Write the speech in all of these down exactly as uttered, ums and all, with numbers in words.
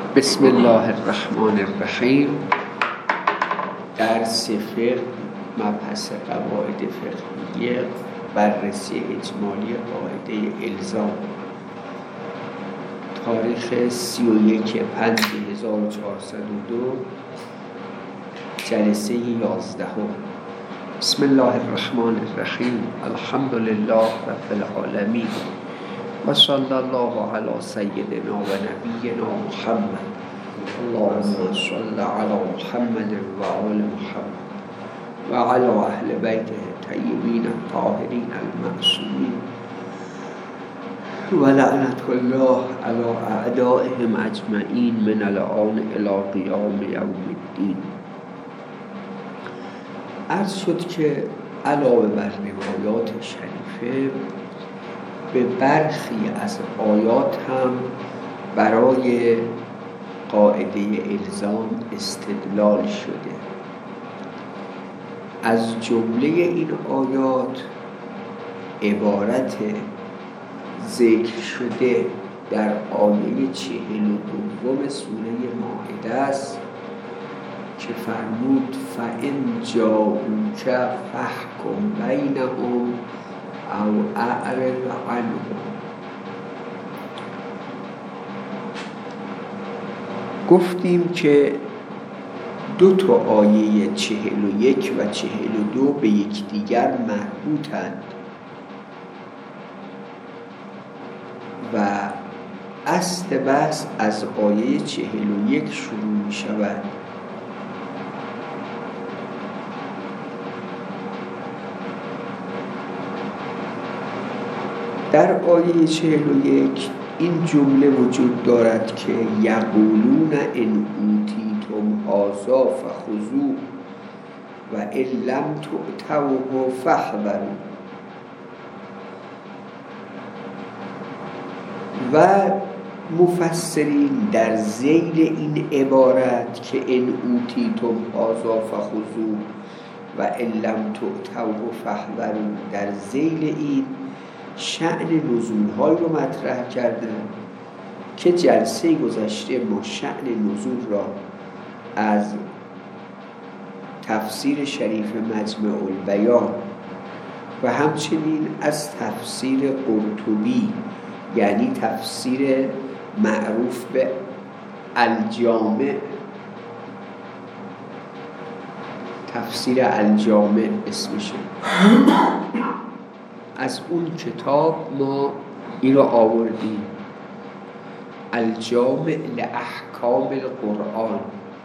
بسم الله الرحمن الرحیم. درس فقه، مبحث قواعد فقهیه، بررسی اجمالی قاعده الزام. تاریخ سی و یک پنج هزار و چهارصد و دو، جلسه یازدهم. بسم الله الرحمن الرحیم. الحمد لله رب العالمین و صلی الله علی سیدنا و نبینا محمد. اللهم صل علی محمد و آل محمد و علی اهل بیته الطیبین الطاهرین المعصومین و لعنت الله علی اعدائهم اجمعین من الآن الی قیام یوم الدین. عرض شد که علاوه بر روایات شریفه به برخی از آیات هم برای قاعده الزام استدلال شده. از جمله این آیات عبارت ذکر شده در آیه چهل و دوم سوره مائده است که فرمود فَإِنْ جَاءُوكَ فَاحْكُمْ بَيْنَهُمْ او اعرض عنهم. گفتیم که دو تا آیه چهل و یک و چهل و دو به یکدیگر مربوطند و اصل بحث از آیه چهل و یک شروع می شود. در آیه چهل و یک این جمله وجود دارد که یقولون ان اوتیتم هذا فخذوه و ان لم تؤتوه فاحذروا. و مفسرین در ذیل این عبارت که ان اوتیتم هذا فخذوه و ان لم تؤتوه فاحذروا، در ذیل این شأن نزول‌های رو مطرح کردن که جلسه گذشته ما شأن نزول را از تفسیر شریف مجمع البیان و همچنین از تفسیر قرطبی، یعنی تفسیر معروف به الجامع، تفسیر الجامع اسمشه، از اون کتاب ما این رو آوردیم، الجامع لاحکام القرآن.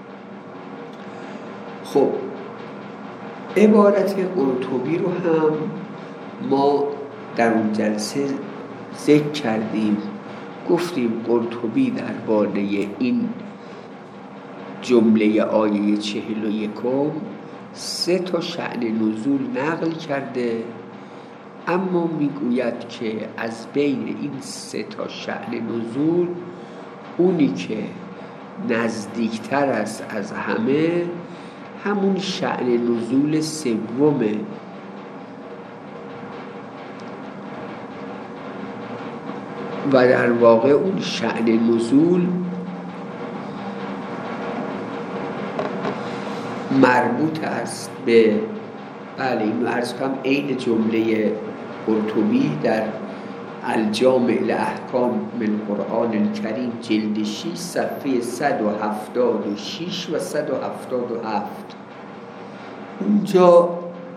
خب عبارت قرطبی رو هم ما در اون جلسه ذکر کردیم. گفتیم قرطبی درباره این جمله آیه چهل و یکم سه تا شأن نزول نقل کرده، اما میگوید که از بین این سه تا شأن نزول اونی که نزدیکتر است از همه همون شأن نزول سومه و در واقع اون شأن نزول مربوط است به بله اینو عرض کنم عین جمله قرطبی در الجامع لاحکام القرآن الکریم جلد شش صفحه صد و هفتاد و شش و صد و هفتاد و هفت. اونجا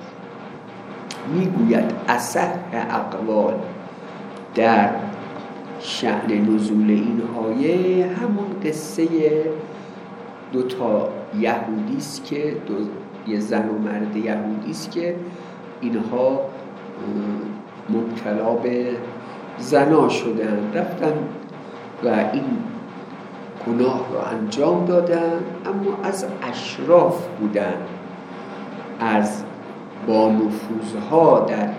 میگوید اصح اقوال در شأن نزول این آیه همون قصه دو تا یهودی است که دو یه زن و مرد یهودی است که اینها مبتلا به زنا شدن، رفتن و این گناه را انجام دادن، اما از اشراف بودن، از با نفوذها در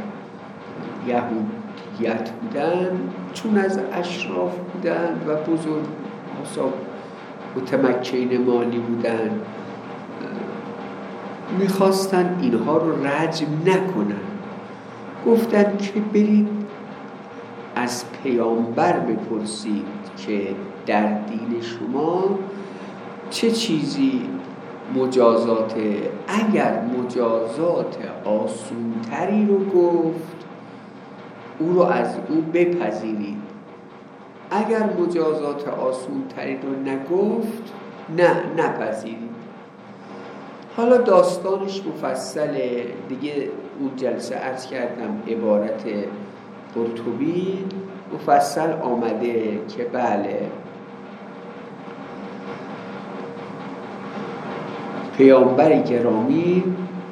یهودیت بودن. چون از اشراف بودن و بزرگ حساب متمکن مالی بودن، میخواستن اینها رو رجم نکنن. گفتن که برید از از پیامبر بپرسید که در دین شما چه چیزی مجازاته. اگر مجازات آسونتری رو گفت او رو از او بپذیرید، اگر مجازات آسونتری رو نگفت نه نپذیرید. حالا داستانش مفصله دیگه، اون جلسه عرض کردم عبارت قرطبی مفصل آمده که بله پیامبر گرامی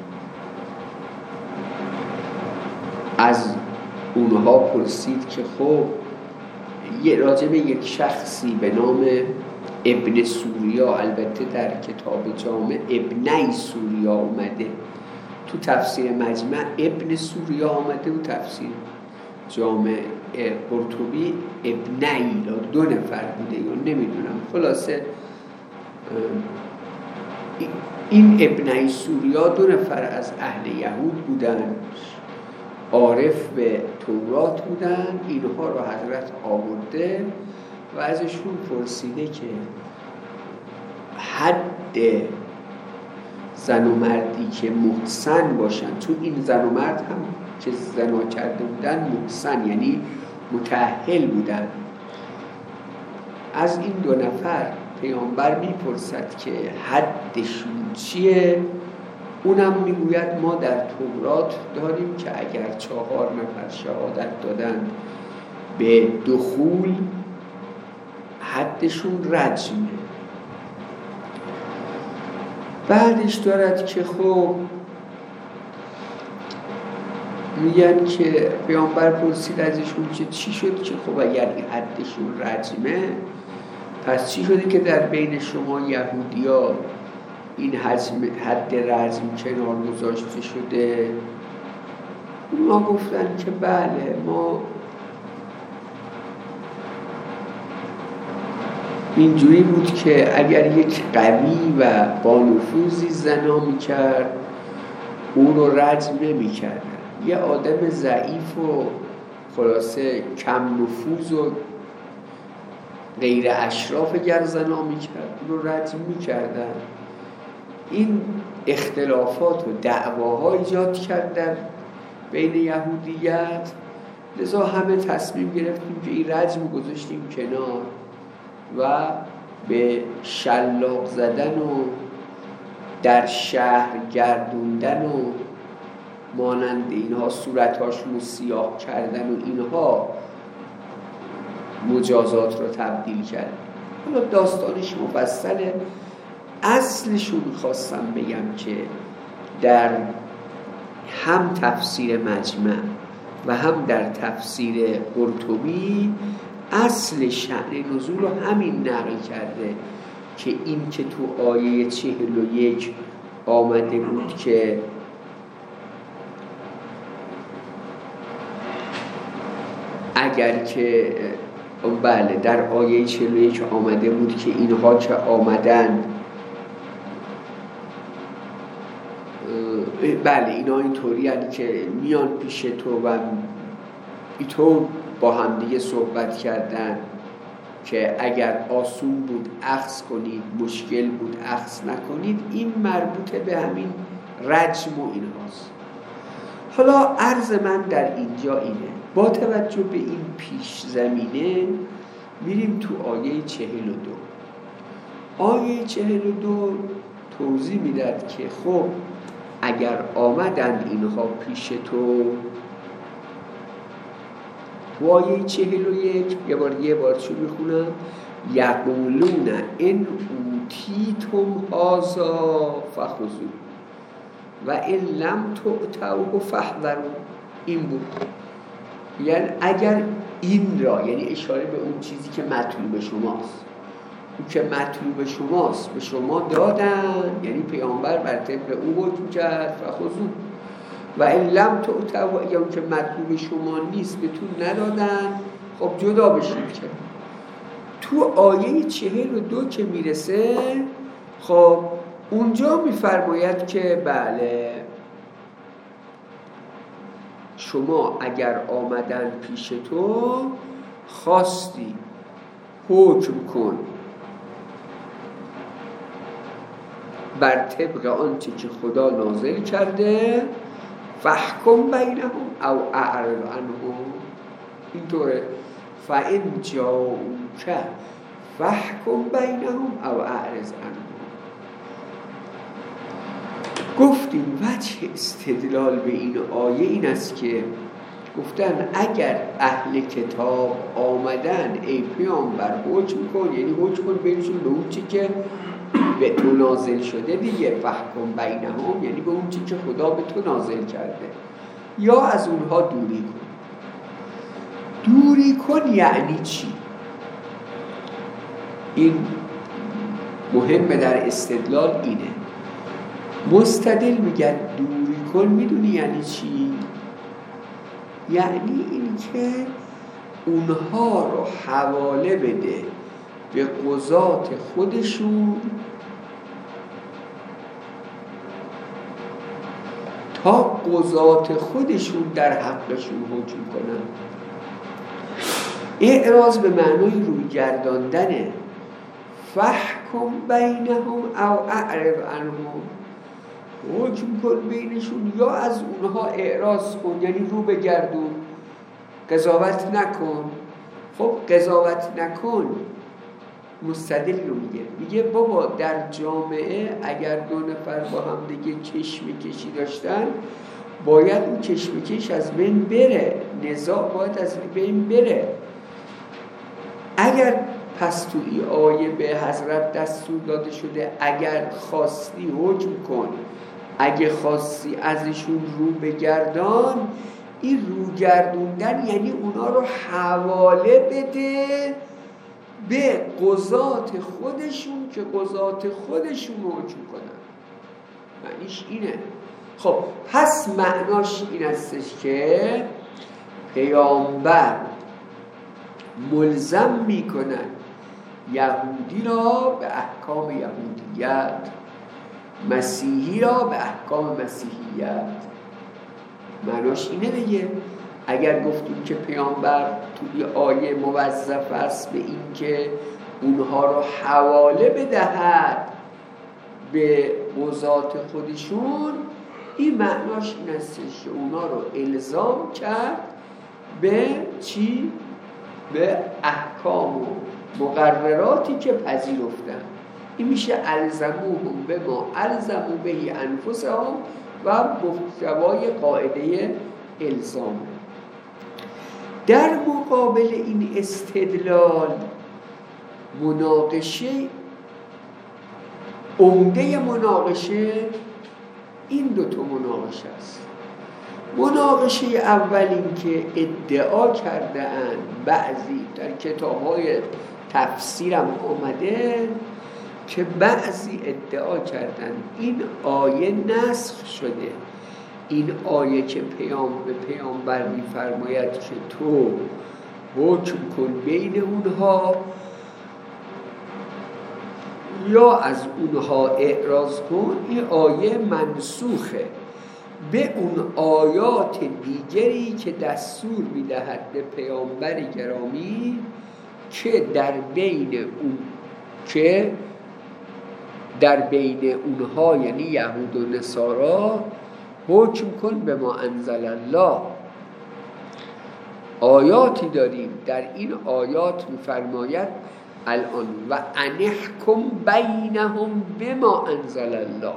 از اونها پرسید که خب یه راجع به یک شخصی به نام ابن سوریا، البته در کتاب جامع ابنی سوریا اومده، تو تفسیر مجمع ابن سوریا آمده و تفسیر جامع قرطبی ابنی، دو نفر بوده یا نمیدونم. خلاصه این ابنی سوریا دو نفر از اهل یهود بودن، عارف به تورات بودن، اینها رو حضرت آورده و ازشون پرسیده که حد زن و مردی که محسن باشن، چون این زن و مرد هم که زنا کرده بودن محسن یعنی متأهل بودن، از این دو نفر پیامبر میپرسد که حدشون چیه؟ اونم میگوید ما در تورات داریم که اگر چهار نفر شهادت دادن به دخول حدشون رجمه. بعدش دارد که خب میگن که پیامبر پرسید ازشون که چی شد که خب اگر حدشون رجمه پس چی شده که در بین شما یهودیا این حد رجم کنار گذاشته شده؟ ما گفتن که بله ما اینجوری بود که اگر یک قوی و با نفوذی زنا میکرد اون رو رجم نمیکردن، یه آدم ضعیف و خلاصه کم نفوذ و غیر اشراف گر زنا میکرد اون رو رجم میکردن. این اختلافات و دعواها ایجاد کردن بین یهودیت، لذا همه تصمیم گرفتیم که این رجم گذاشتیم کنار و به شلاق زدن و در شهر گردوندن و مانند اینها صورتاشون رو سیاه کردن و اینها مجازات رو تبدیل کرد. حالا داستانش مفصله. اصلشو میخواستم بگم که در هم تفسیر مجمع و هم در تفسیر قرطبی اصل شأن نزول رو همین نقل کرده که این که تو آیه چهل و یک آمده بود که اگر که بله در آیه چهل و یک آمده بود که اینها که آمدن بله اینا اینطوری هست که میان پیش تو و اینطور با هم دیگه صحبت کردن که اگر آسون بود اخذ کنید، مشکل بود اخذ نکنید. این مربوط به همین رجم و اینهاست. حالا عرض من در اینجا اینه، با توجه به این پیش زمینه میریم تو آیه چهل و دو. آیه چهل و دو توضیح میداد که خب اگر آمدن اینها پیش تو، تو آیه چهل و یک یه بار یه بار چون میخونم یقولون ان اوتیتم هذا فخذوه و ان لم تؤتوه فاحذروا. این بود، یعنی اگر این را، یعنی اشاره به اون چیزی که مطلوب شماست، اون که مطلوب شماست به شما دادن، یعنی پیامبر بر طبق او حکم کرد فخذوه و ان لم تؤتوه، یا اون که مطلوب شما نیست بهتون ندادن، خب جدا بشید. که تو آیه چهل و دو که میرسه خب اونجا میفرماید که بله شما اگر آمدن پیش تو خواستی حکم کن بر طبق آنچه که خدا نازل کرده، فحکم بینهم او اعرض عنهم. اینطوره فإن جاءوک فحکم بینهم او اعرض عنهم. گفتیم وجه استدلال به این آیه این است که گفتن اگر اهل کتاب آمدن ای پیامبر حکم کن، یعنی حکم کن بینشون به اون چی که به تو نازل شده دیگه، فحکم بینهم یعنی به اون چی که خدا به تو نازل کرده، یا از اونها دوری کن. دوری کن یعنی چی؟ این مهمه در استدلال اینه. مستدل میگن دوری کن، میدونی یعنی چی؟ یعنی این که اونها رو حواله بده به قضات خودشون تا قضات خودشون در حقشون حکم کنن. اعراض به معنای روی گرداندنه. فحکم بینهم او اعرض عنهم، حکم کن بینشون یا از اونها اعراض کن، یعنی رو بگردون، قضاوت نکن. خب قضاوت نکن مستدل رو میگه میگه بابا در جامعه اگر دو نفر با هم دیگه کشمکشی داشتن باید اون کشمکش از بین بره، نزاع باید از بین بره. اگر پس تو این آیه به حضرت دستور داده شده اگر خواستی حکم کن، اگه خواستی ازشون رو بگردان، این رو گردوندن یعنی اونا رو حواله بده به قضات خودشون که قضات خودشون رو حکم کنن. معنیش اینه. خب پس معناش این استش که پیامبر ملزم میکنن یهودی را به احکام یهودیت، مسیحی را به احکام مسیحیت. معناش اینه دیگه. اگر گفتیم که پیامبر توی آیه موظف است به این که اونها رو حواله بدهد به قضات خودشون، این معناش این است که اونا رو الزام کرد به چی؟ به احکام و مقرراتی که پذیرفتن. این میشه الزموهم به ما الزمو بهی انفسهم و محتوای قاعده الزام. در مقابل این استدلال مناقشه، عمده مناقشه این دوتا مناقشه است. مناقشه اول این که ادعا کرده اند بعضی در کتاب‌های تفسیرم آمده که بعضی ادعا کردن این آیه نسخ شده. این آیه که پیام به پیامبر می‌فرماید که تو حکم کن بین اونها یا از اونها اعراض کن، این آیه منسوخه به اون آیات دیگری که دستور می‌دهد به پیامبر گرامی که در بین اون که در بین اونها یعنی یهود و نصارا حکم کن به ما انزل الله. آیاتی داریم در این آیات می‌فرماید الان و انحکم بینهم بما انزل الله.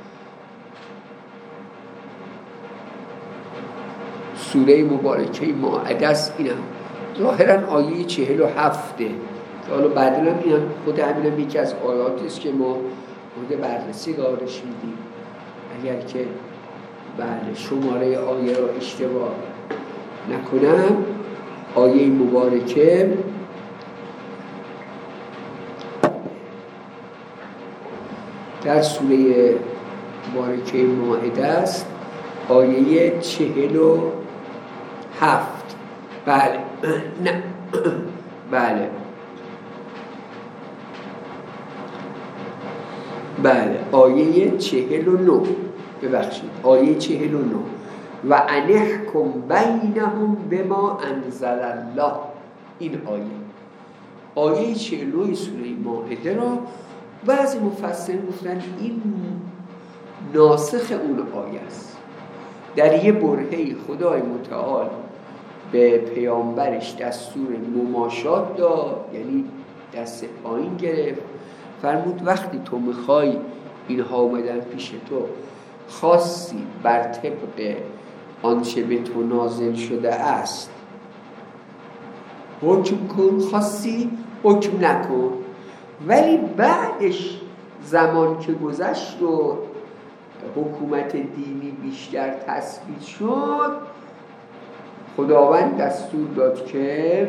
سوره مبارکه مائده است. اینم ظاهرا آیه چهل و هفته که حالا بعداً هم اینم خود همینم یکی از آیاتی است که ما مورد بررسی قرارش میدیم. اگر که بله شماره آیه را اشتباه نکنم، آیه مبارکه در سوره مبارکه مائده است، آیه چهل و هفت. بله نه بله بله آیه چهل و نه، ببخشید آیه چهل و نه. و انحکم بینهم بما انزل الله. این آیه آیه چهل و نه سوره مائده را بعضی مفسرین گفتن این ناسخ اون آیه است. در یه برهه‌ای خدای متعال به پیامبرش دستور مماشات داد، یعنی دست پایین گرفت، فرمود وقتی تو میخوای اینها اومدن پیش تو، خاصی بر طبق آنچه به تو نازل شده است حکم کن، خاصی حکم نکن. ولی بعدش زمان که گذشت و حکومت دینی بیشتر تثبیت شد، خداوند دستور داد که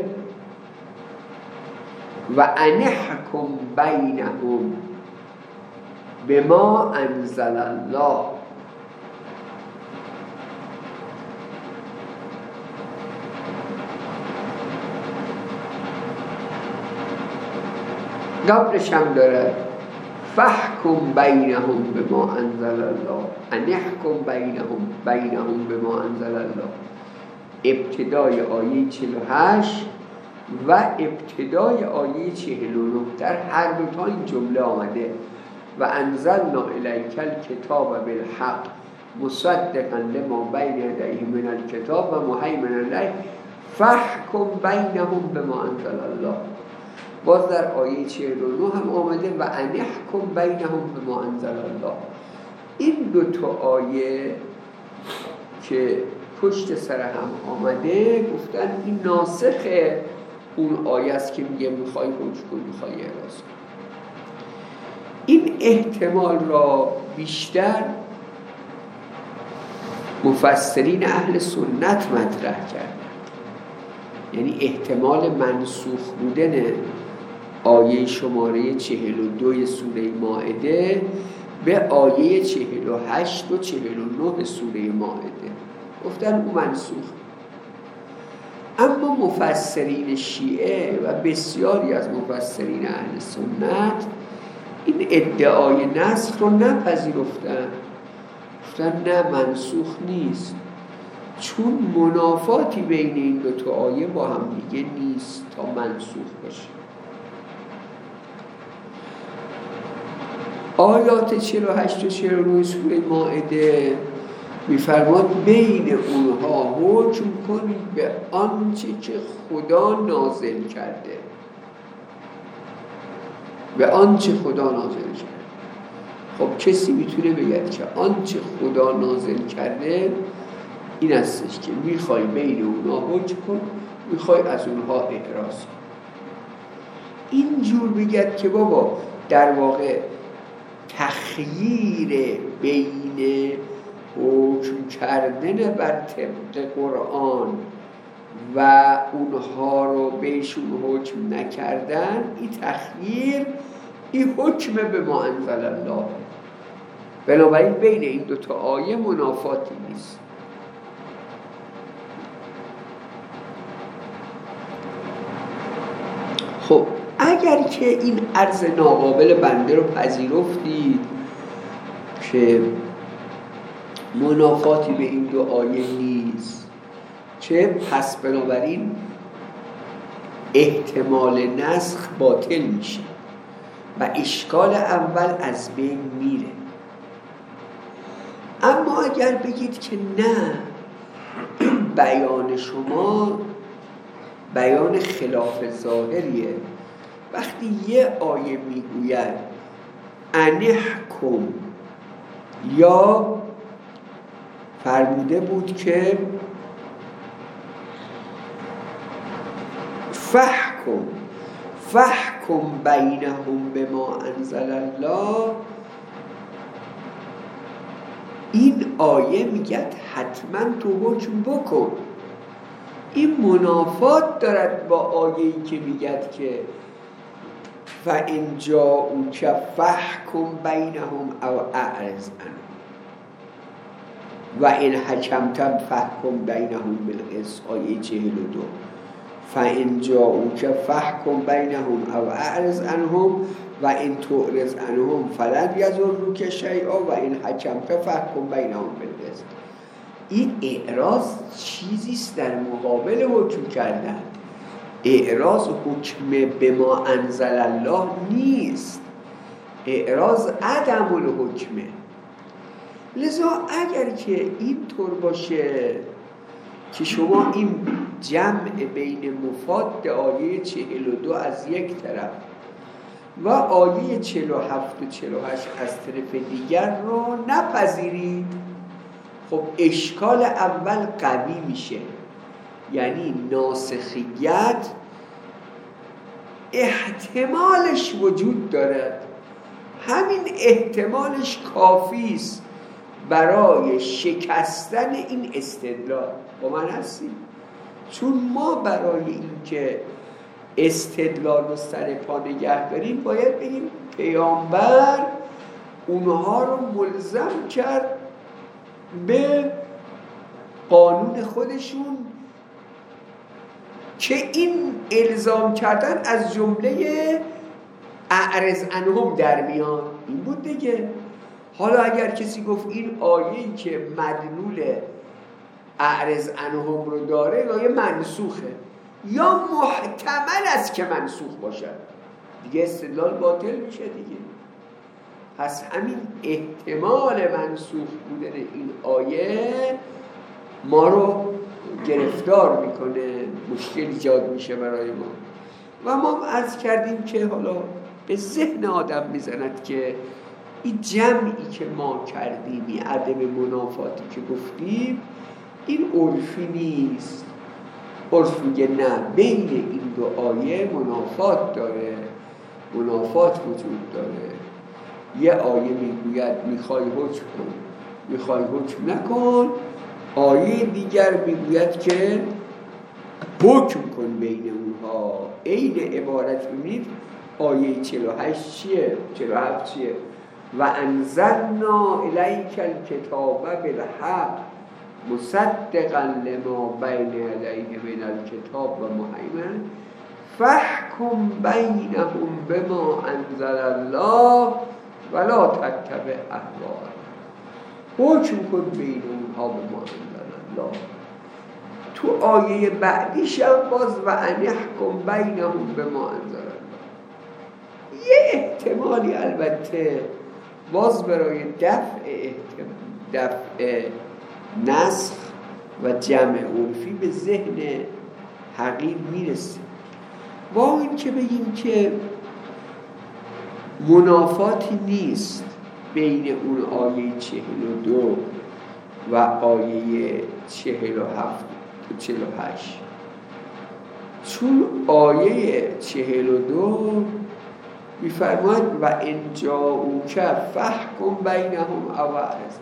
و انحکم بینهم بما انزل الله. قبلش هم داره فحکم بینهم بما انزل الله، انحکم بینهم بینهم بما انزل الله. ابتدای آیه چهل و هشت و ابتدای آیه چهل و نه در هر دو تا این جمله آمده و انزلنا الیک الکتاب بالحق مصدقا لما بین یدیه من الکتاب و مهیمنا علیه فحکم بینهم بما انزل الله. باز در آیه چهل و نه هم آمده و انحکم بینهم بما انزل الله. این دو تا آیه که پشت سر هم آمده گفتن این ناسخ اون آیه است که میگه میخوای حکم کن، میخوای اعراض کن. این احتمال را بیشتر مفسرین اهل سنت مطرح کردن، یعنی احتمال منسوخ بودن آیه شماره چهل و دو سوره مائده به آیه چهل و هشت و چهل و نه سوره مائده گفتن اون منسوخ. اما مفسرین شیعه و بسیاری از مفسرین اهل سنت این ادعای نسخ رو نپذیرفتن، گفتن نه منسوخ نیست، چون منافاتی بین این دو تا آیه با هم دیگه نیست تا منسوخ باشه. آیات چهل و هشت و چهل و نه سوره مائده می‌فرماد بین اونها حکم کنید به آنچه که خدا نازل کرده، به آنچه خدا نازل کرده. خب کسی میتونه بگه که آنچه خدا نازل کرده این استش که میخوای بین اونها حکم کن، میخوای از اونها اعراض کن. اینجور بگید که بابا در واقع تخییر بین حکم کردن بر طبق قرآن و اونها رو بهشون حکم نکردن، این تخییر این حکم به ما انزل الله. بنابراین بین این دوتا آیه منافاتی نیست. خب اگر که این عرض ناقابل بنده رو پذیرفتید که منافاتی به این دو آیه نیست، که پس بنابراین احتمال نسخ باطل میشه و اشکال اول از بین میره. اما اگر بگید که نه، این بیان شما بیان خلاف ظاهریه، وقتی یه آیه میگوید انحکم یا فرموده بود که فحکم فحکم بینهم بما انزل الله، این آیه میگه حتما تو حکم بکن. این منافات دارد با آیه‌ای که میگه که فَإِنْ جَاءُوكَ فَاحْكُمْ بَيْنَهُمْ أَوْ أَعْرِضْ عَنْهُمْ وَإِنْ حَكَمْتَ فَاحْكُمْ بَيْنَهُمْ بِالْقِسْطِ. آیه چهل و دو. فَإِنْ جَاءُوكَ فَاحْكُمْ بَيْنَهُمْ أَوْ أَعْرِضْ عَنْهُمْ وَإِنْ تُعْرِضْ عَنْهُمْ فَلَنْ يَضُرُّوكَ شَيْئًا وَإِنْ حَكَمْتَ فَاحْكُمْ بَيْنَهُمْ بِالْقِسْطِ. این اعراض چیزیست در مقابل حکم کردن. اعراض حکم به ما انزل الله نیست، اعراض عدم الحکمه. لذا اگر که این طور باشه که شما این جمع بین مفاد آیه چهل و دو از یک طرف و آیه چهل و هفت و چهل و هشت از طرف دیگر رو نپذیرید، خب اشکال اول قوی میشه، یعنی ناسخیت احتمالش وجود دارد، همین احتمالش کافی است برای شکستن این استدلال. با من هستیم؟ چون ما برای اینکه استدلال رو سر پا نگه داریم باید بگیم پیامبر اونها رو ملزم کرد به قانون خودشون که این الزام کردن از جمله اعرض عنهم در میان. این بود دیگه. حالا اگر کسی گفت این آیه‌ای که مدلول اعرض عنهم رو داره آیه منسوخه، یا محتمل است که منسوخ باشد، دیگه استدلال باطل میشه دیگه. پس همین احتمال منسوخ بودن این آیه ما رو گرفتار میکنه، مشکل ایجاد میشه برای ما. و ما عرض کردیم که حالا به ذهن آدم میزند که این جمعی که ما کردیم، این عدم منافاتی که گفتیم، این عرفی نیست. عرف میگه نه، بین این دو آیه منافات داره، منافات وجود داره. یه آیه میگوید میخوای حکم کن، میخوای حکم نکن، آیه دیگر میگوید که حکم کن بین اونها. این عبارت ببینید آیه چهل و هشت چیه؟ چهل و هفت چیه؟ و انزلنا الیک الکتاب بالحق مصدقا لما بین یدیه من الکتاب و مهیمن فاحکم بینهم بما انزل الله ولا تتبع اهواءهم. حکم کن بین اونها بما انزل الله. تو آیه بعدیش هم باز و انحکم بینهم بما انزل الله. یه احتمالی البته باز برای دفع دفع نسخ و جمع عرفی به ذهن حقیر میرسه، با این که بگیم که منافاتی نیست بین اون آیه چهل و دو و آیه چهل و هفت و چهل و هشت. چون آیه چهل و دو میفرماید و انجاؤوک فاحکم بینهم او اعرض.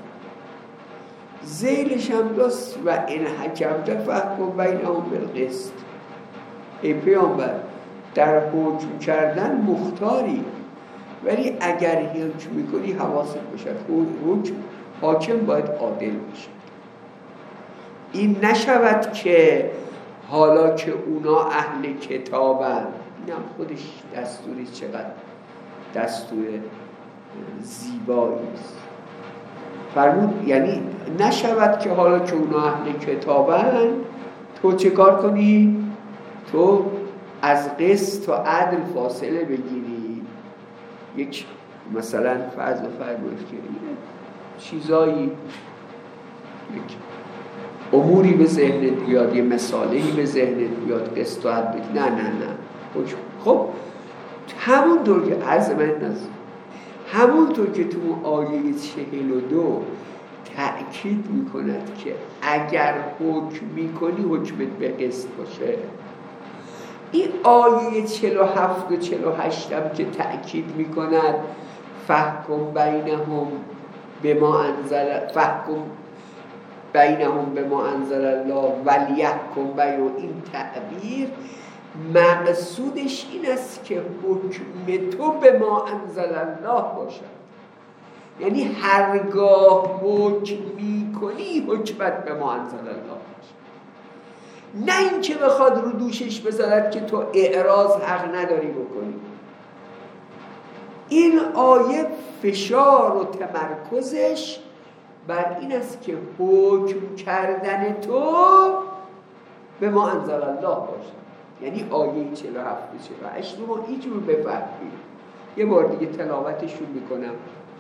ذیلش هم دست و ان حکمت فاحکم بینهم بالقسط. ای پیامبر در حکم کردن مختاری، ولی اگر حکم میکنی حواست باشد حکم حاکم باید عادل باشد. این نشود که حالا که اونا اهل کتابن، اینم خودش دستوری چقدر دستور زیبایی است. فرمود یعنی نشود که حالا که اونا اهل کتابن تو چه کار کنی؟ تو از قسط و عدل فاصله بگیری. یک مثلا فرض فرمود که چیزایی، یک اموری به ذهنت بیاد، یه مثالهی به ذهنت بیاد، قسط و عدل. نه نه نه خب همونطور که عرض من نزد همونطور که تو آیه چهل و دو تأکید میکند که اگر حکم میکنی حکمت به قسط باشه، این آیه چهل و هفت و چهل و هشت هم که تأکید میکند فحکم بینهم بما انزل فحکم بینهم بما انزل الله ولیحکم بینهم، این تعبیر مقصودش این است که حکم تو به ما انزل الله باشد. یعنی هرگاه حکم میکنی حکمت به ما انزل الله باشد، نه این که بخواد رو دوشش بزند که تو اعراض حق نداری بکنی. این آیه فشار و تمرکزش بر این است که حکم کردن تو به ما انزل الله باشد. یعنی آیه چهل و هفت چهل و هشت رو ما اینجور بفهمیم. یه بار دیگه تلاوتشون میکنم.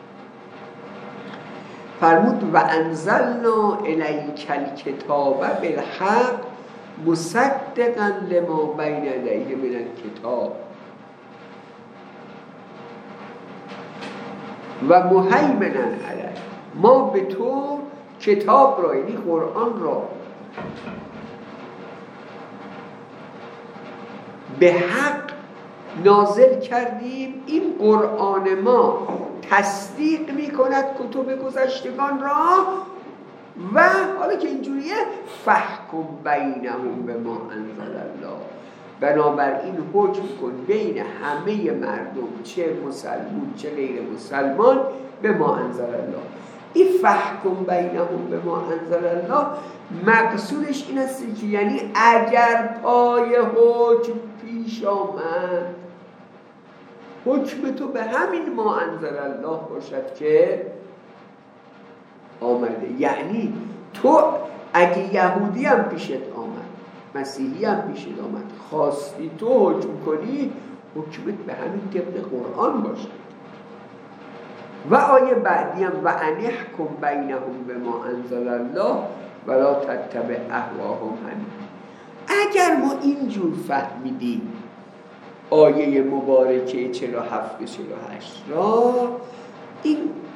فرمود و انزلنا الیک الکتاب بالحق مصدقا لما بین یدیه من الکتاب و مهیمنا علیه. ما به تو کتاب را، یعنی قرآن را، به حق نازل کردیم. این قرآن ما تصدیق می کند کتب گذشتگان را و حالا که اینجوریه فحکم بینهم به ما انزل الله، بنابراین حکم کن بین همه مردم، چه مسلمان چه غیر مسلمان، به ما انزل الله. این فحکم بینهم به ما انزل الله مقصودش این است که یعنی اگر پای حکم پیش آمد، حکم تو به همین ما انزل الله باشد که آمده. یعنی تو اگه یهودی هم پیشت آمد، مسیحی هم پیشت آمد، خواستی تو حکم کنی، حکمت به همین طبق قرآن باشد. و آیه بعدی هم و انحکم بینهم به ما انزل الله ولا تتبع اهواهم. همین اگر ما اینجور فهمیدیم آیه مبارکه چهل و هفت چهل و هشت را، این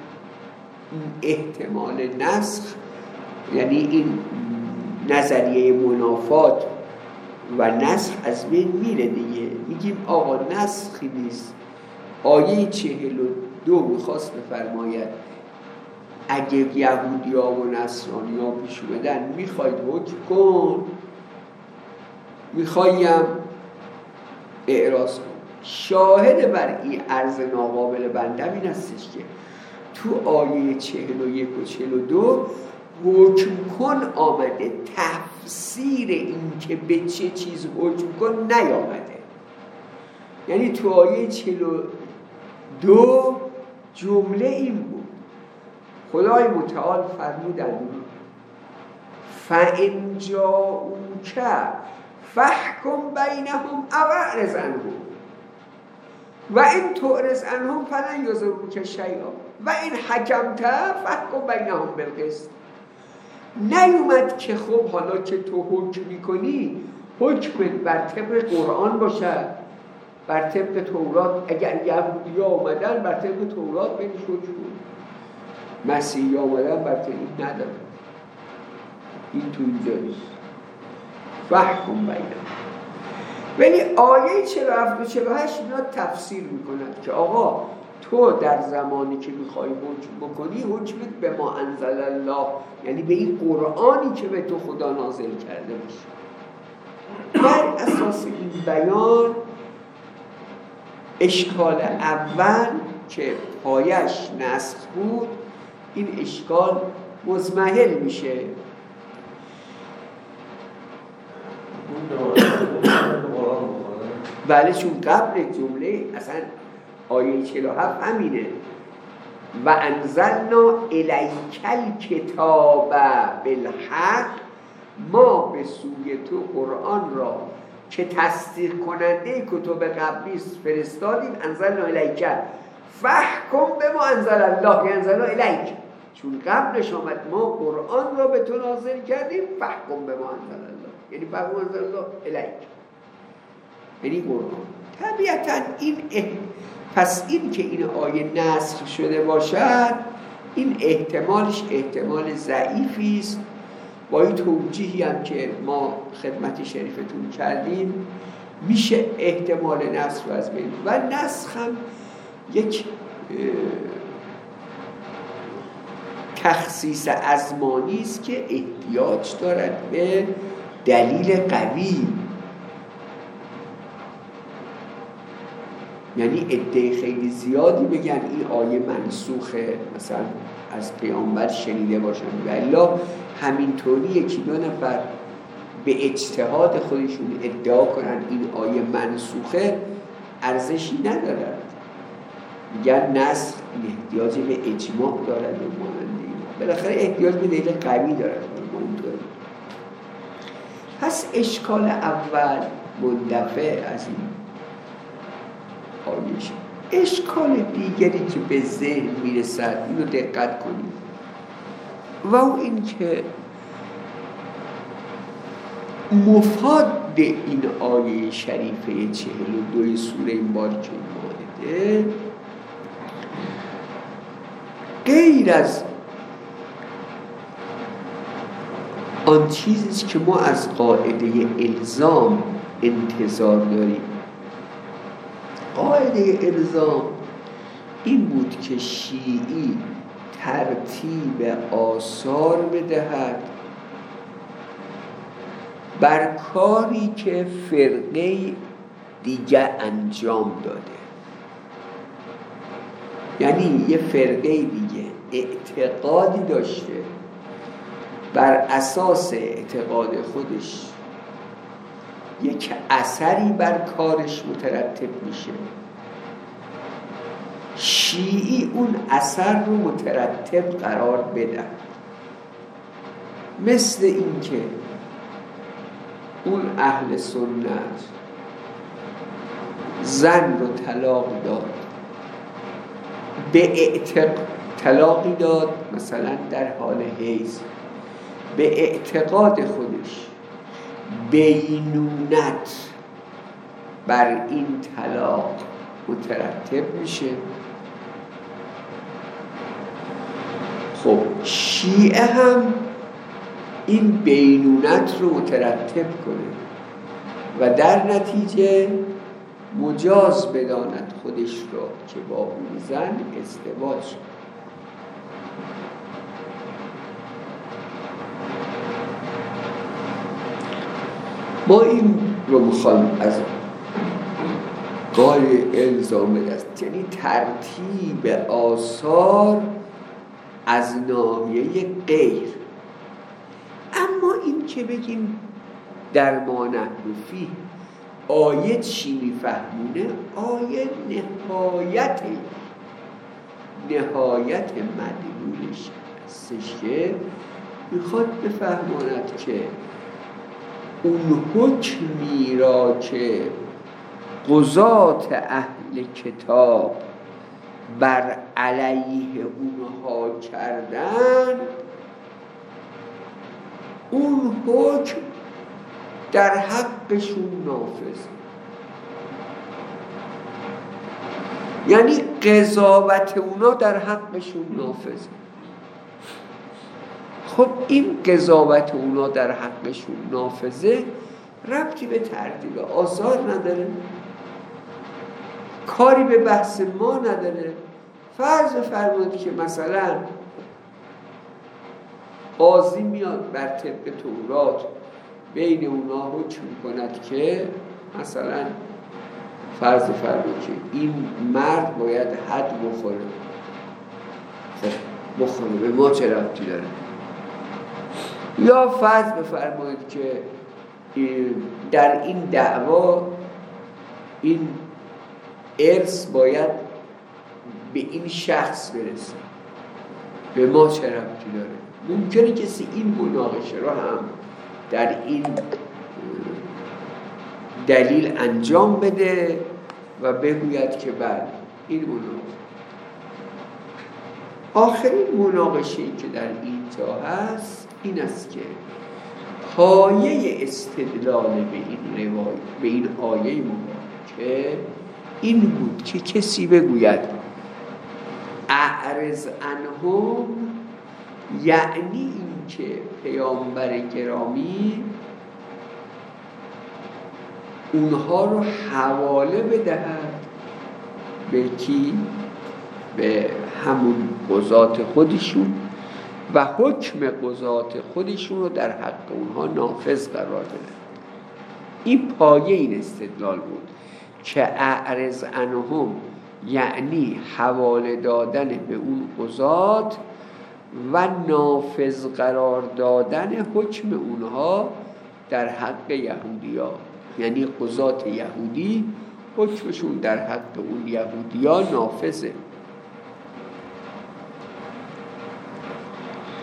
احتمال نسخ، یعنی این نظریه منافات و نسخ از بین میره دیگه. میگیم آقا نسخی نیست. آیه چهل و دو میخواست بفرماید اگه یهودی ها و نصرانی ها پیش بدن میخواید حکم کن، میخوایم اعراض کن. شاهد بر این عرض ناقابل بندم این هستش که تو آیه چهل و یک و چهل و دو حکم کن آمده، تفسیر این که به چه چیز حکم کن نیامده. یعنی تو آیه چهل و دو جمله این بود، خدای متعال فرمودن فَإِنْ جَاءُوكَ فَاحْكُمْ بَيْنَهُمْ أَوْ أَعْرِضْ عَنْهُمْ وَإِنْ تُعْرِضْ عَنْهُمْ فَلَنْ يَضُرُّوكَ شَيْئًا وَإِنْ حَكَمْتَ فَاحْكُمْ بَيْنَهُمْ بِالْقِسْطِ. نیومد که خب حالا که تو حکم میکنی، حکمت بر طبق قرآن باشد، بر طبق تورات. اگر یهودی ها آمدن بر طبق تورات بینش حکم کن، مسیحی آمدن بر طبق این ندارن. این تو اینجا نیست. فحکم بینهم. ولی آیه چهل و هفت و چهل و هشت اینا تفسیر میکنند که آقا تو در زمانی که میخوای حکم بکنی، حکمت به ما انزل الله، یعنی به این قرآنی که به تو خدا نازل کرده باشه. بر اساس این بیان اشکال اول که پایش نسخ بود، این اشکال مزمحل میشه. بله، چون قبل جمله اصلا آیه چهل و هفت همینه و انزلنا الیک الکتاب بالحق، ما به سوی تو قرآن را که تصدیق کننده کتب قبلی فرستادیم. انزلنا الیک فحکم به ما انزل الله، انزلنا الیک، چون قبلش آمد ما قرآن را به تو نازل کردیم. فحکم به ما انزل الله یعنی فحکم انزل الله الیک، یعنی قرآن. طبیعتا این اه... پس این که این آیه نسخ شده باشد، این احتمالش احتمال ضعیفی است. با این توجیهی هم که ما خدمت شریفتون کردیم، میشه احتمال نسخ رو از بین. و نسخ هم یک تخصیص ازمانی است که احتیاج دارد به دلیل قوی. یعنی عده خیلی زیادی بگن این آیه منسوخه، مثلا از پیامبر شنیده باشن، ولی همینطوری یکی دو نفر به اجتهاد خودشون ادعا کنن این آیه منسوخه، ارزشی ندارد. میگن نسخ احتیاج به اجماع دارد و مانند این. بالاخره احتیاج به دلیل قوی دارن. پس اشکال اول مندفع از این آیه. اشکال دیگری که به ذهن میرسد اینو دقت کنید و او این که مفاد این آیه شریفه چهل و دوی سوره بارکه مائده غیر از آن چیزیست که ما از قاعده الزام انتظار داریم. قاعده الزام این بود که شیعی ترتیب آثار بدهد بر کاری که فرقه دیگه انجام داده. یعنی یه فرقه دیگه اعتقادی داشته، بر اساس اعتقاد خودش یک اثری بر کارش مترتب میشه، شیعی اون اثر رو مترتب قرار بده. مثل این که اون اهل سنت زن رو طلاق داد، به اعتقاد طلاقی داد مثلا در حال حیض، به اعتقاد خودش بینونت بر این طلاق مترتب میشه. خب شیعه هم این بینونت رو مترتب کنه و در نتیجه مجاز بداند خودش رو که با اون زن ازدواج شد. ما این رو میخوایم از قاعده الزام بدست، یعنی ترتیب آثار از ناحیه غیر. اما این که بگیم در ما نحن فیه آیه چی میفهمونه؟ آیه نهایت نهایت مدلولش هستش که میخواد بفهماند که اون حکمی را که قضات اهل کتاب بر علیه اونها کردن، اون حکم در حقشون نافذ، یعنی قضاوت اونا در حقشون نافذ. خب این قضاوت اونا در حقشون نافذه، ربطی به ترتیب آثار نداره، کاری به بحث ما نداره. فرض فرمایید که مثلا قاضی میاد بر طبق تورات بین اونا حکم کند که مثلا فرض فرمایید که این مرد باید حد بخوره. خب بخوره، به ما چه ربطی داره؟ یا فرض بفرمایید که در این دعوا این ارث باید به این شخص برسه، به ما چه ربطی داره؟ ممکنه کسی این مناقشه رو هم در این دلیل انجام بده و بگوید که بله این مناقشه. آخرین مناقشه‌ای که در اینجا هست این است که پایه استدلال به این روایت، به این آیه مبارکه این بود که کسی بگوید اعرض عنهم، یعنی این که پیامبر گرامی اونها رو حواله بدهد به کی؟ به همون قضات خودشون و حکم قضات خودشون رو در حق اونها نافذ قرار بده. این پایه این استدلال بود که اعرض عنهم یعنی حواله دادن به اون قضات و نافذ قرار دادن حکم اونها در حق یهودی ها، یعنی قضات یهودی حکمشون در حق اون یهودی ها نافذه.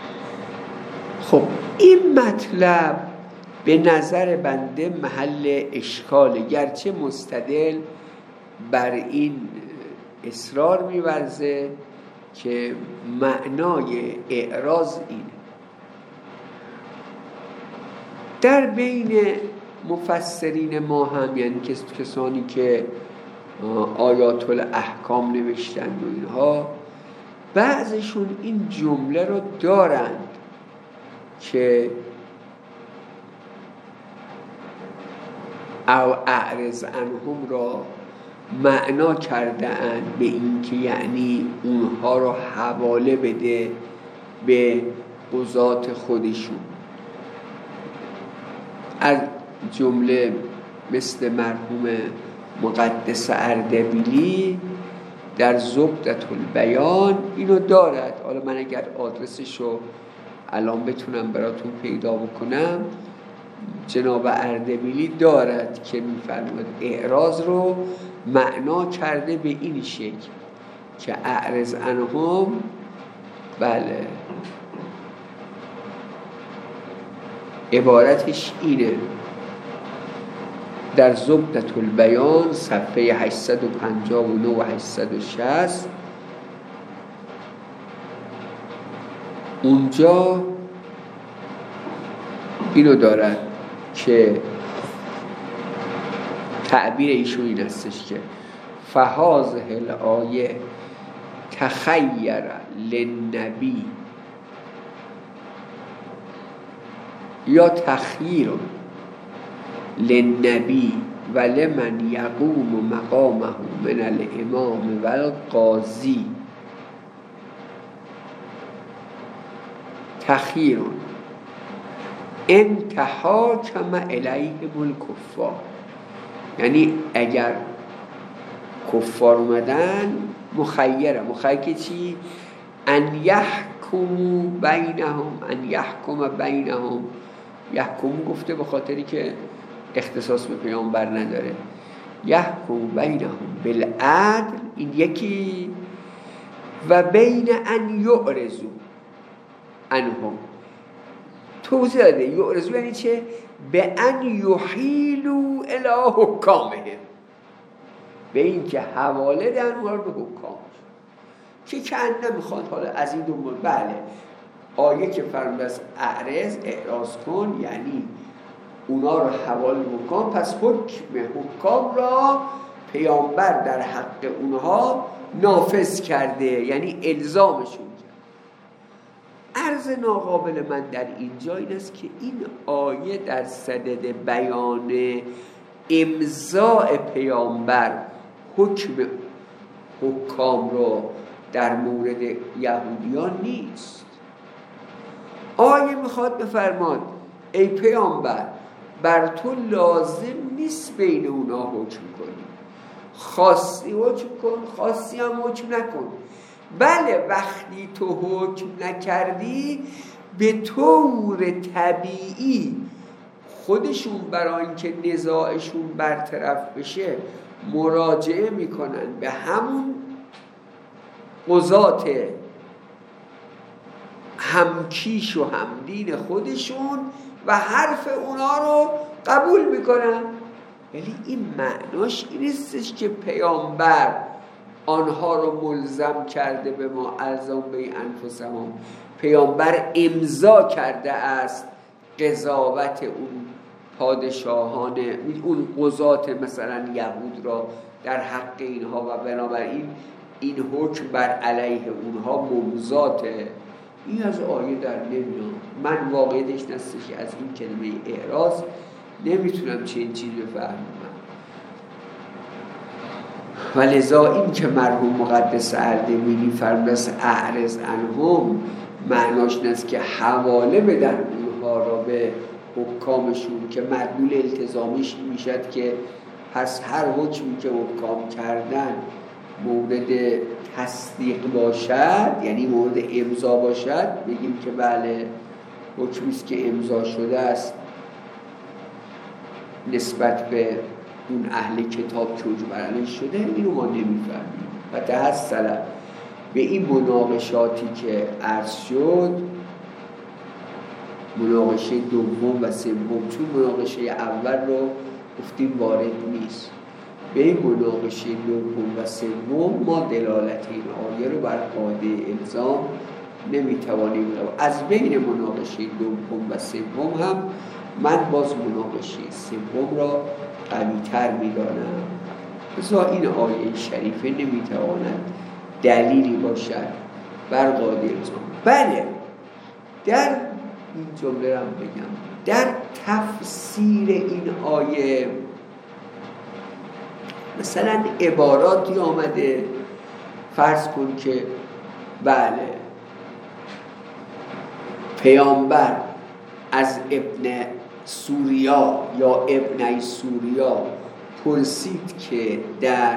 خب این مطلب به نظر بنده محل اشکاله، گرچه مستدل بر این اصرار می‌ورزه که معنای اعراض اینه. در بین مفسرین ما هم، یعنی کسانی که آیات الاحکام نوشتند و اینها، بعضشون این جمله رو دارند که او اعرض عنهم را معنا کرده اند به این که یعنی اونها رو حواله بده به قضات خودشون. از جمله مثل مرحوم مقدس اردبیلی در زبدة البیان اینو دارد. حالا من اگر آدرسشو الان بتونم براتون پیدا بکنم، جناب اردبیلی دارد که میفرماید اعراض رو معنا کرده به این شکل که اعرض عنهم، بله عبارتش اینه، در زبدة البیان صفحه هشتصد و پنجاه و نه و هشتصد و شصت اونجا اینو دارد که تعبیر ایشون این استش که فهذه الآیه تخیر للنبی یا تخییر للنبی و لمن یقوم مقامه من الامام و القاضی. تخییر انتها کما الیهم الکفار، یعنی اگر کفار اومدن مخیره، مخیر که چی؟ ان یحکموا بینهم، ان یحکم بینهم، یحکم گفته به خاطری که اختصاص به پیامبر نداره، یحکم بینهم بالعدل این یکی، و بین ان یعرضوا عنهم توضیح داده. یعرضوا یعنی چه؟ به ان یحیلوا الی حکامهم، به این که حواله دن اونها رو به حکام که کنه میخواد حالا از این دنبال. بله آیه که فرموده است اعرض اعراض کن، یعنی اونا رو حواله حکام، پس حکم حکام را پیامبر در حق اونها نافذ کرده، یعنی الزامشون کرد. عرض ناقابل من در اینجا این است که این آیه در صدد بیان امضاء پیامبر حکم حکام رو در مورد یهودیان نیست. آیه میخواد بفرماد ای پیامبر بر تو لازم نیست بین اونا حکم کنی، خاصی حکم کن، خاصی هم حکم نکن. بله وقتی تو حکم نکردی به طور طبیعی خودشون برای اینکه نزاعشون برطرف بشه مراجعه میکنن به همون قضات همکیش و همدین خودشون و حرف اونا رو قبول میکنن. ولی این معناش این نیستش که پیامبر آنها رو ملزم کرده به ما الزام به انفسهم. پیامبر امضا کرده است قضاوت اون پادشاهان، اون قضات مثلا یهود را در حق اینها و بنابراین این حکم بر علیه اونها ممضاته. این از آیه در نمیاد. من واقعیتش نستش از این کلمه اعراض نمیتونم چه این چیز بفهمم. و لذا این که مرحوم مقدس اردبیلی فرموده است اعرض عنهم، معناش نیست که حواله بدن اونها را به حکامشون که مدلول التزامیش میشد که پس هر حکمی که حکام کردن مورد تصدیق باشد، یعنی مورد امضا باشد، بگیم که بله حکمیست که امضا شده است نسبت به اون اهل کتاب که حکم بر علیه شده. اینو ما نمیفهمیم و تحصلا به این مناقشاتی که عرض شد مناقشه دوم و سوم، چون مناقشه اول رو گفتیم وارد نیست. به این مناقشه دوم و سوم ما دلالت این آیه رو بر قاعده الزام نمیتوانیم رو. از بین مناقشه دوم و سوم هم من باز مناقشه سوم را قوی‌تر می‌دانم. بذار این آیه شریفه نمیتواند دلیلی باشد بر قاعده الزام. بله، در این جمله را بگم، در تفسیر این آیه مثلا عباراتی آمده، فرض کن که بله پیامبر از ابن سوریا یا ابنی سوریا پرسید که در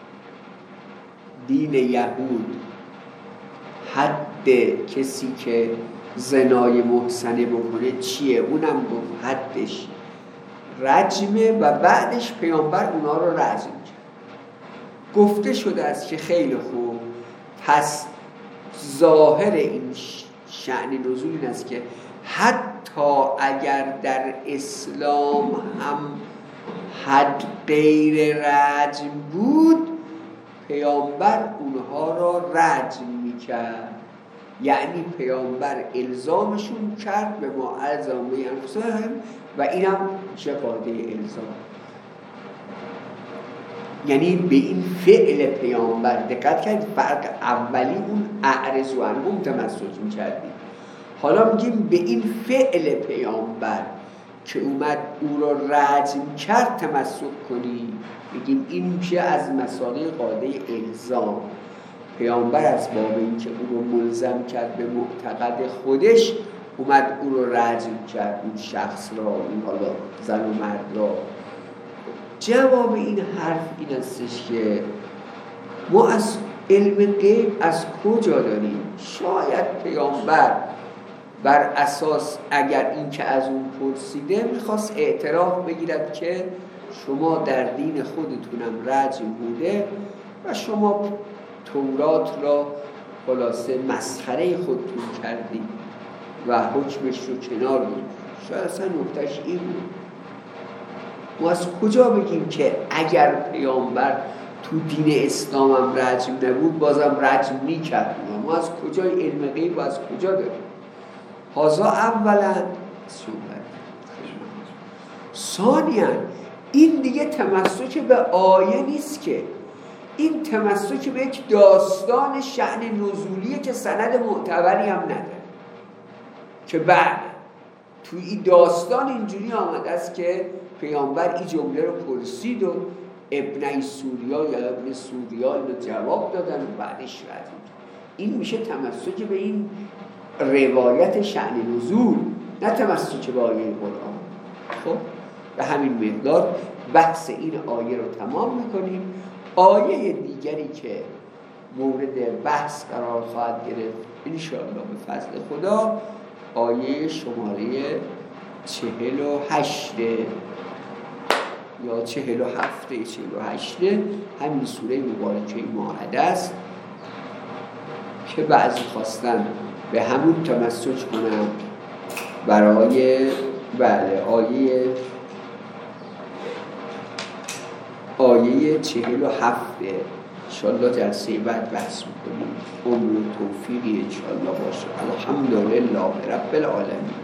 دین یهود حد کسی که زنای محصنه بکنه چیه؟ اونم گفت حدش رجمه و بعدش پیامبر اونا رو رجم کرد. گفته شده است که خیلی خوب، پس ظاهر این شأن نزول این است که حتی اگر در اسلام هم حد غیر رجم بود، پیامبر اونها را رجم میکرد. یعنی پیامبر الزامشون کرد به ما الزام به انفسهم و اینم میشه قاعده الزام. یعنی به این فعل پیامبر دقت کرد. فرق اولی اون اعرض و عنهم تمسک میکردیم، حالا میگیم به این فعل پیامبر که اومد او را رجم کرد تمسک کنی. میگیم این میشه از مسائل قاعده الزام. پیامبر از باب این که او رو ملزم کرد به معتقد خودش، اومد او رو رجم کرد، اون شخص را، اون حالا زن و مرد را. جواب این حرف این استش که ما از علم غیب از کجا داریم؟ شاید پیامبر بر اساس اگر این که از اون پرسیده میخواست اعتراف بگیرد که شما در دین خودتونم رجم بوده و شما تورات را خلاصه مسخره خودتون کردید و حکمش رو کنار بود. شاید اصلا نکتهش این بود. ما از کجا بگیم که اگر پیامبر تو دین اسلام هم رجم نبود بازم رجم میکرد؟ ما از کجا علم غیب و از کجا داریم؟ هازا اولا. ثانیاً این دیگه تمسک به آیه نیست، که این تمسک به یک داستان شأن نزولیه که سند معتبری هم نداره. که بعد توی این داستان اینجوری آمده است که پیامبر این جمله رو پرسید و ابنی سوریا یا ابن سوریا اینو جواب دادن و بعدش رد. این میشه تمسک به این روایت شأن نزول، نه تمسک به آیه قرآن. خب به همین مقدار بحث این آیه رو تمام میکنیم. آیه دیگری که مورد بحث قرار خواهد گرفت انشاءالله به فضل خدا آیه شماره چهل و هشت یا چهل و هفت چهل و هشت همین سوره مبارکه مائده است که بعضی خواستن به همون تمسک کنم برای بله آیه آیه چهل و هفت انشاءالله جلسه بعد بحث میکنیم. عمر و توفیقی انشاءالله باشه. الحمدلله رب العالمین.